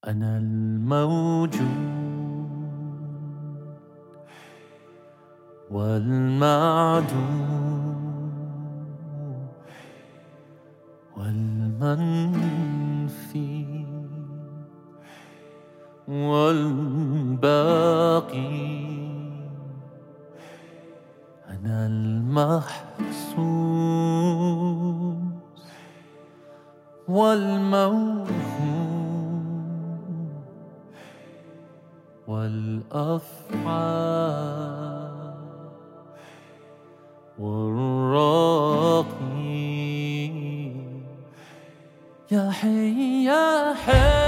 أنا الموجود والمعدوم والمنفي والباقي. أنا المحسوس والموهوم والأفعال والراقي. يا حي يا حي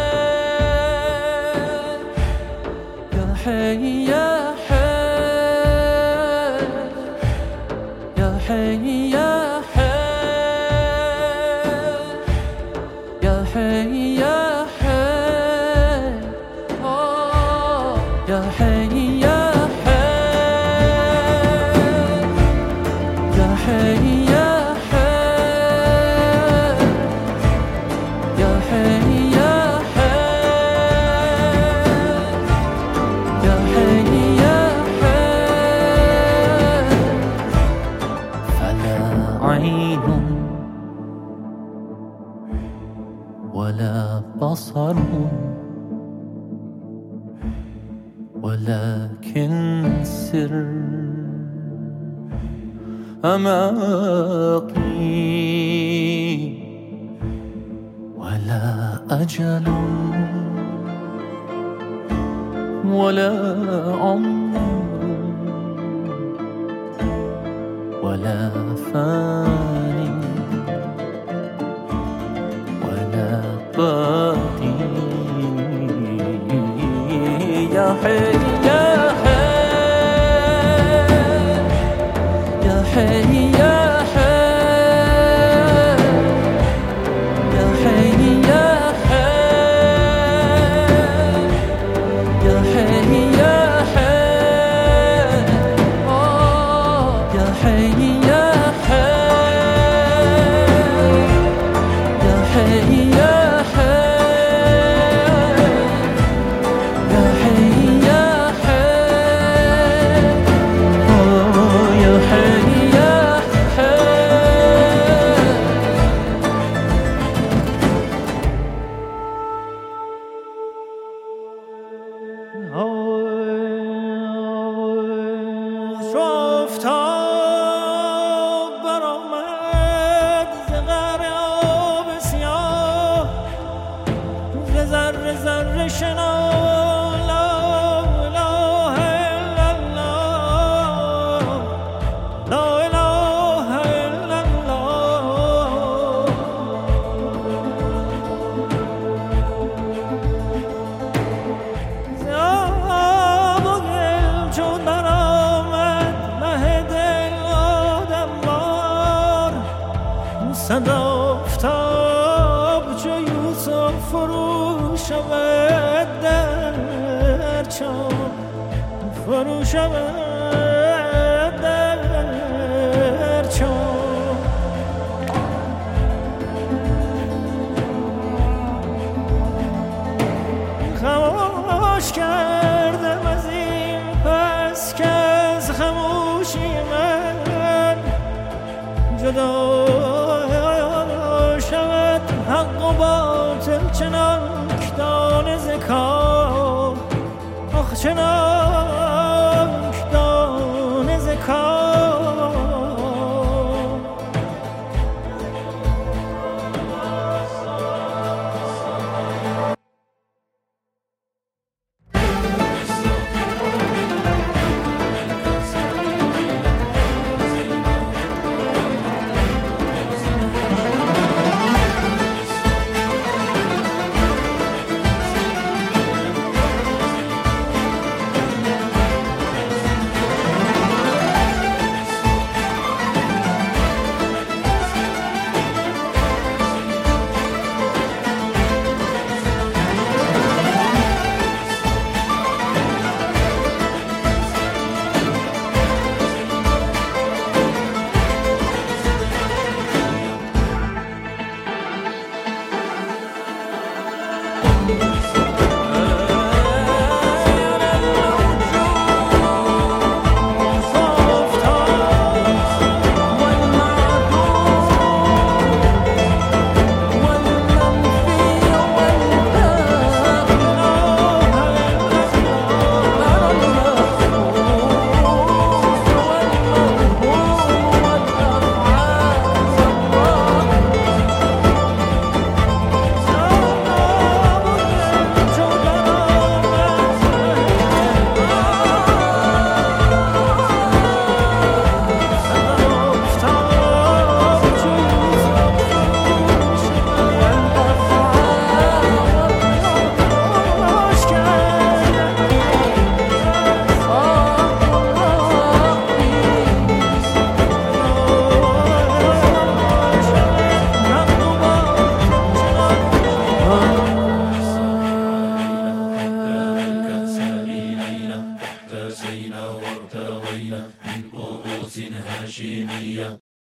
يا حي يا حي يا حي يا حي يا حي يا حي يا حي يا حي يا حي يا حي يا حي يا حي يا حي يا حي. فلا عين ولا بصر ولكن سر أماقي. ولا أجل ولا عمر ولا فاني ولا باقي. يا حي يا حي يا حي يا حي يا حي يا حي يا حي يا حي يا حي يا حي يا حي يا شفتم برآمد ز قعر آب سیاه، ز ذره ذره شنا لا اله الا الله، لا اله الا الله. ز آب و گل چون برآمد مه دل آدم بار، صدا آفتاب چو یوسف فرو شود در چاه، فرو شود در چاه. خاموش کردم از این پس که از خاموشی من جدا شود حق و باطل چنانک دانه ز کار، آخ چنانک دانه ز کار. واسينا وارتوينا من كؤوس هاشمية.